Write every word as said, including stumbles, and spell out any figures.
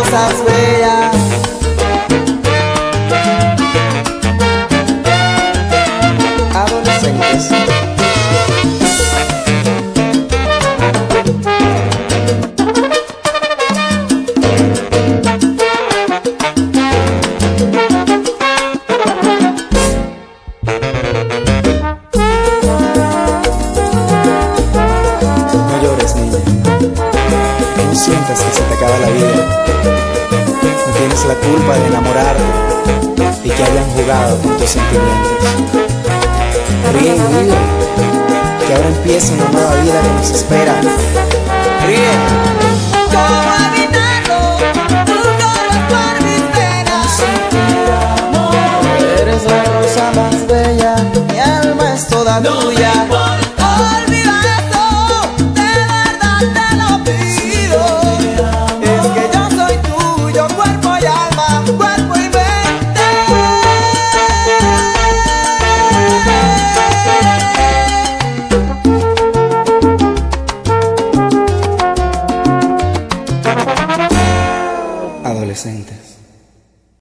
cosas bellas. Adolescentes. No llores, niña. No sientas que se te acaba la vida. No tienes la culpa de enamorarte y que hayan jugado con tus sentimientos. Ríe y vive, que ahora empieza una nueva vida que nos espera. Ríe. ¿Cómo evitarlo? Tú corres por mis venas. Eres la rosa más bella, mi alma es toda tuya. Olvida eso, de verdad te lo pido. Es que yo soy tuyo, cuerpo y alma.